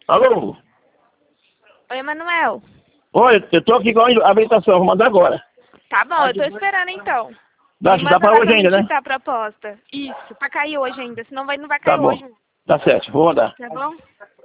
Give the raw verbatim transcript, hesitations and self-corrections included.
Alô? Oi, Emanuel. Oi, eu tô aqui com a habilitação, vou mandar agora. Tá bom, eu tô esperando então. Dá, Me dá manda pra lá hoje pra ainda, mim né? quitar a proposta. Isso, pra cair hoje ainda, senão vai, não vai Tá cair bom. hoje. Tá certo, vou mandar. Tá bom?